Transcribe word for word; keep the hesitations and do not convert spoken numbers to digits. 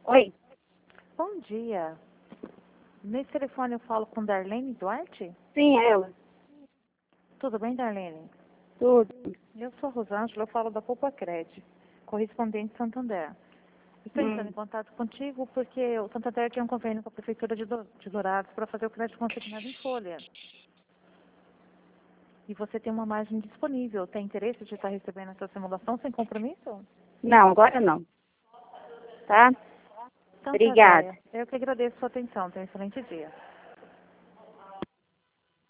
Oi, Bom dia. Nesse telefone eu falo com Darlene Duarte? sim, é ela. Tudo bem, Darlene? Tudo. Eu sou a Rosângela, eu falo da Poupa Cred, correspondente Santander. Estou entrando Hum. em contato contigo porque o Santander tem um convênio com a Prefeitura de, Do de Dourados para fazer o crédito consignado em folha. E você tem uma margem disponível. Tem interesse de estar recebendo essa simulação sem compromisso? Não, agora não. Tá? Então tá, Obrigada. joia. Eu que agradeço a sua atenção. Tenha um excelente dia.